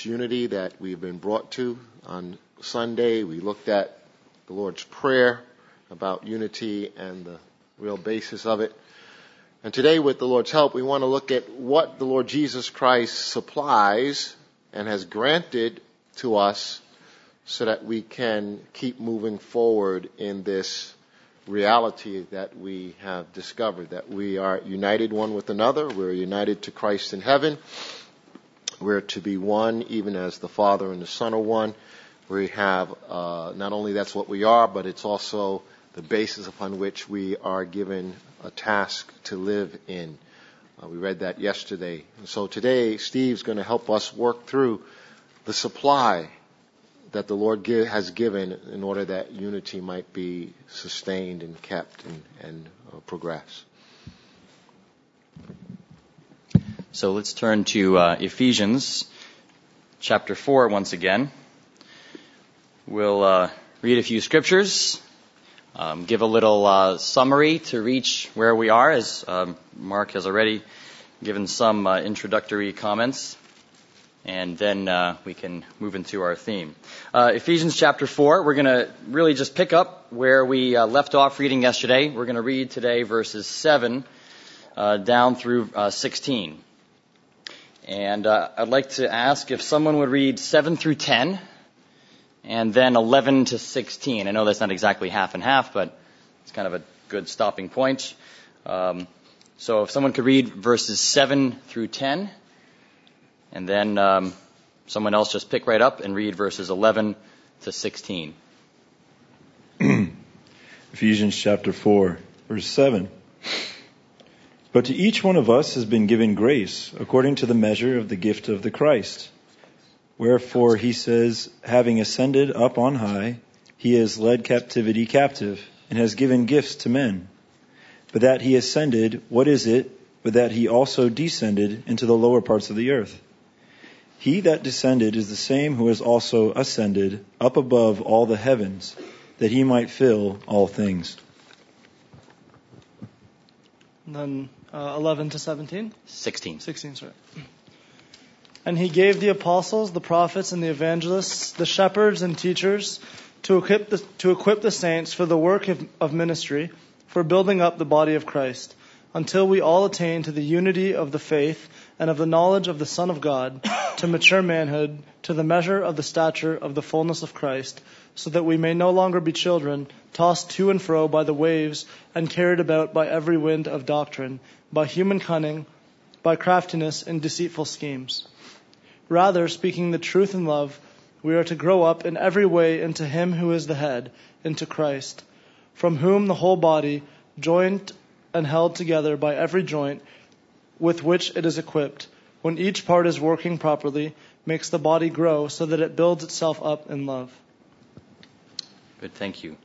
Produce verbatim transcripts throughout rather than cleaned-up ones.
this unity that we've been brought to. On Sunday, we looked at the Lord's Prayer about unity and the real basis of it. And today, with the Lord's help, we want to look at what the Lord Jesus Christ supplies and has granted to us so that we can keep moving forward in this reality that we have discovered, that we are united one with another. We're united to Christ in heaven. We're to be one, even as the Father and the Son are one. We have, uh, not only that's what we are, but it's also the basis upon which we are given a task to live in. Uh, we read that yesterday. And so today, Steve's going to help us work through the supply that the Lord give, has given in order that unity might be sustained and kept and, and uh, progress. So let's turn to uh, Ephesians chapter four once again. We'll uh, read a few scriptures, um, give a little uh, summary to reach where we are, as um, Mark has already given some uh, introductory comments. And then uh, we can move into our theme. Uh, Ephesians chapter four, we're going to really just pick up where we uh, left off reading yesterday. We're going to read today verses seven uh, down through uh, sixteen. And uh, I'd like to ask if someone would read seven through ten and then eleven to sixteen. I know that's not exactly half and half, but it's kind of a good stopping point. Um, so if someone could read verses seven through ten. And then um, someone else just pick right up and read verses eleven to sixteen. Ephesians chapter four, verse seven. But to each one of us has been given grace according to the measure of the gift of the Christ. Wherefore he says, having ascended up on high, he has led captivity captive and has given gifts to men. But that he ascended, what is it but that he also descended into the lower parts of the earth? He that descended is the same who has also ascended up above all the heavens, that he might fill all things. And then uh, eleven to seventeen? sixteen. sixteen, sorry. And he gave the apostles, the prophets, and the evangelists, the shepherds and teachers, to equip the, to equip the saints for the work of, of ministry, for building up the body of Christ, until we all attain to the unity of the faith and of the knowledge of the Son of God, to mature manhood, to the measure of the stature of the fullness of Christ, so that we may no longer be children, tossed to and fro by the waves, and carried about by every wind of doctrine, by human cunning, by craftiness and deceitful schemes. Rather, speaking the truth in love, we are to grow up in every way into Him who is the head, into Christ, from whom the whole body, joined and held together by every joint with which it is equipped, when each part is working properly, makes the body grow so that it builds itself up in love. Good, thank you.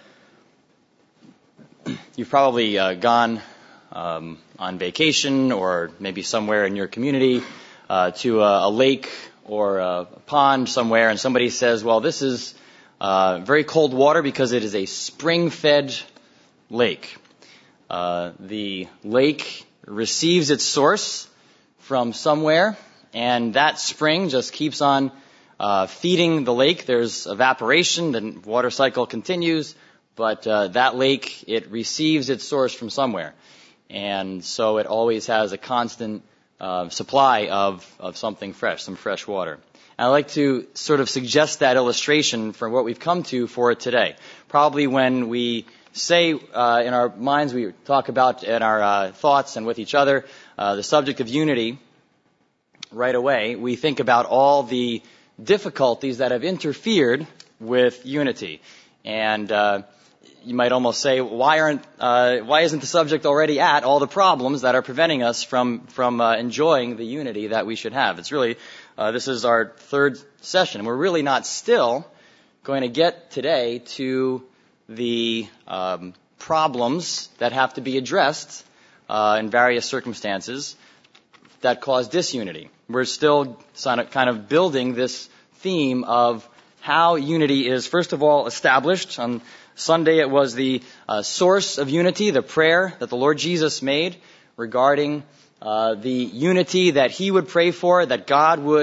You've probably uh, gone um, on vacation or maybe somewhere in your community uh, to a, a lake or a pond somewhere, and somebody says, well, this is uh, very cold water because it is a spring-fed lake. Uh, the lake receives its source from somewhere, and that spring just keeps on uh, feeding the lake. There's evaporation, the water cycle continues, but uh, that lake, it receives its source from somewhere. And so it always has a constant uh, supply of, of something fresh, some fresh water. And I'd like to sort of suggest that illustration for what we've come to for it today. Probably when we say uh, in our minds, we talk about in our uh, thoughts and with each other, uh, the subject of unity, right away, we think about all the difficulties that have interfered with unity. And uh, you might almost say, why aren't, uh, why isn't the subject already at all the problems that are preventing us from, from uh, enjoying the unity that we should have? It's really, uh, this is our third session. We're really not still going to get today to the um, problems that have to be addressed uh, in various circumstances that cause disunity. We're still kind of building this theme of how unity is, first of all, established. On Sunday, it was the uh, source of unity, the prayer that the Lord Jesus made regarding uh, the unity that he would pray for, that God would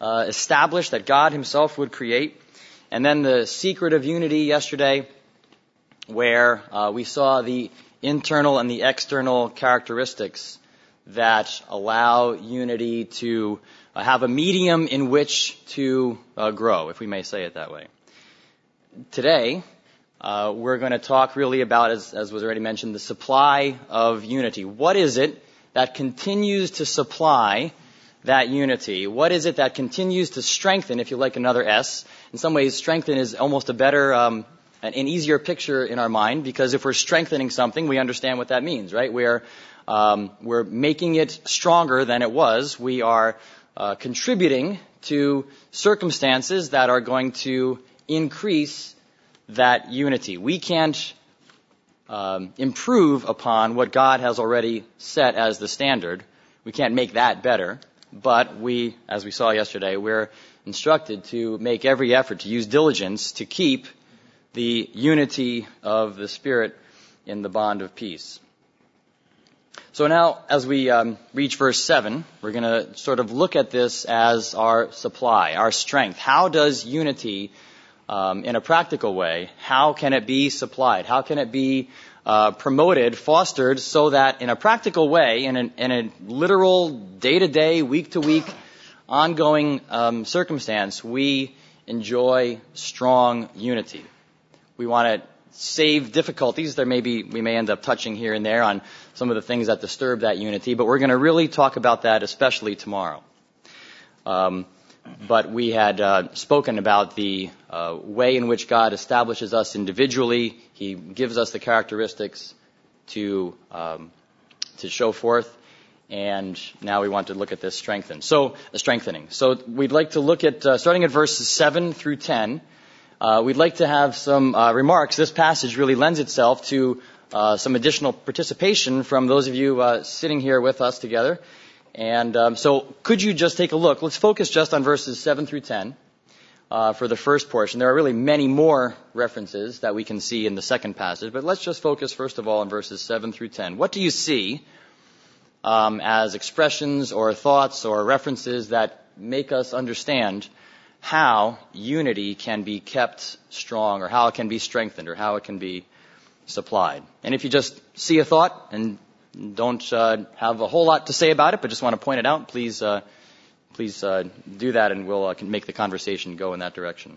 uh, established, that God himself would create. And then the secret of unity yesterday, where uh, we saw the internal and the external characteristics that allow unity to uh, have a medium in which to uh, grow, if we may say it that way. Today, uh, we're going to talk really about, as, as was already mentioned, the supply of unity. What is it that continues to supply that unity? What is it that continues to strengthen, if you like another S? In some ways, strengthen is almost a better, um, an, an easier picture in our mind, because if we're strengthening something, we understand what that means, right? We're, um, we're making it stronger than it was. We are uh, contributing to circumstances that are going to increase that unity. We can't um, improve upon what God has already set as the standard. We can't make that better. But we, as we saw yesterday, we're instructed to make every effort, to use diligence to keep the unity of the Spirit in the bond of peace. So now, as we um, reach verse seven, we're going to sort of look at this as our supply, our strength. How does unity, um, in a practical way, how can it be supplied? How can it be Uh, promoted, fostered, so that in a practical way, in, an, in a literal day-to-day, week-to-week, ongoing um, circumstance, we enjoy strong unity. We want to save difficulties. There may be, we may end up touching here and there on some of the things that disturb that unity, but we're going to really talk about that, especially tomorrow. Um, but we had uh, spoken about the uh, way in which God establishes us individually. He gives us the characteristics to um, to show forth, and now we want to look at this strengthen. So, uh, strengthening. So we'd like to look at uh, starting at verses seven through ten. Uh, we'd like to have some uh, remarks. This passage really lends itself to uh, some additional participation from those of you uh, sitting here with us together. And um, so could you just take a look? Let's focus just on verses seven through ten uh, for the first portion. There are really many more references that we can see in the second passage, but let's just focus first of all on verses seven through ten. What do you see um, as expressions or thoughts or references that make us understand how unity can be kept strong, or how it can be strengthened, or how it can be supplied? And if you just see a thought and don't uh, have a whole lot to say about it, but just want to point it out, please uh, please uh, do that, and we'll uh, make the conversation go in that direction.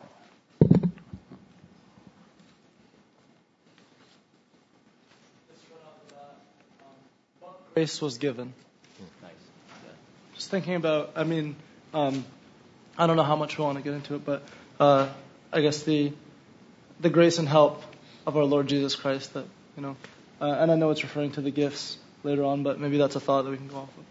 Grace was given. Nice. Just thinking about, I mean, um, I don't know how much we want to get into it, but uh, I guess the the grace and help of our Lord Jesus Christ, that, you know, Uh, and I know it's referring to the gifts later on, but maybe that's a thought that we can go off of.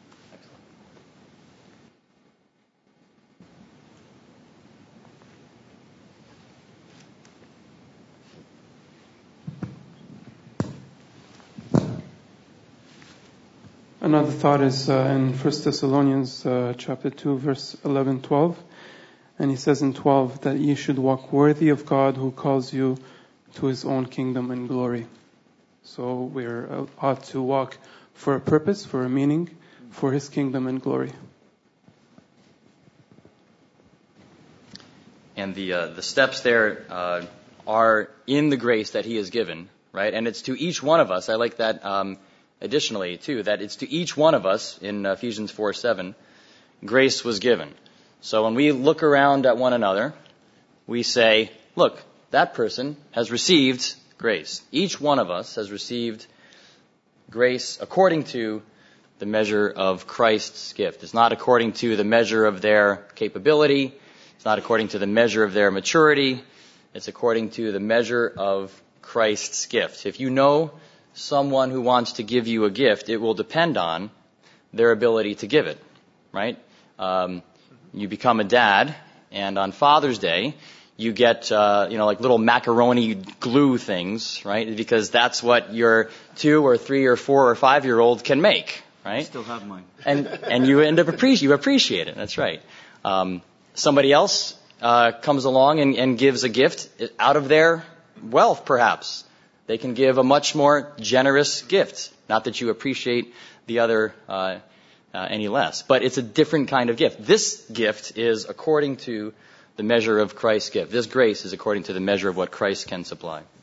Another thought is uh, in First Thessalonians uh, chapter two, verse eleven, twelve. And he says in twelve that ye should walk worthy of God who calls you to his own kingdom and glory. So we're ought to walk for a purpose, for a meaning, for his kingdom and glory. And the uh, the steps there uh, are in the grace that he has given, right? And it's to each one of us. I like that um, additionally, too, that it's to each one of us in Ephesians four seven, grace was given. So when we look around at one another, we say, look, that person has received grace. Each one of us has received grace according to the measure of Christ's gift. It's not according to the measure of their capability. It's not according to the measure of their maturity. It's according to the measure of Christ's gift. If you know someone who wants to give you a gift, it will depend on their ability to give it, right? Um, you become a dad, and on Father's Day, you get, uh, you know, like little macaroni glue things, right? Because that's what your two or three or four or five-year-old can make, right? I still have mine. And and you end up appreciate you appreciate it. That's right. Um, somebody else uh, comes along and, and gives a gift out of their wealth, perhaps. They can give a much more generous gift. Not that you appreciate the other uh, uh, any less. But it's a different kind of gift. This gift is according to the measure of Christ's gift. This grace is according to the measure of what Christ can supply.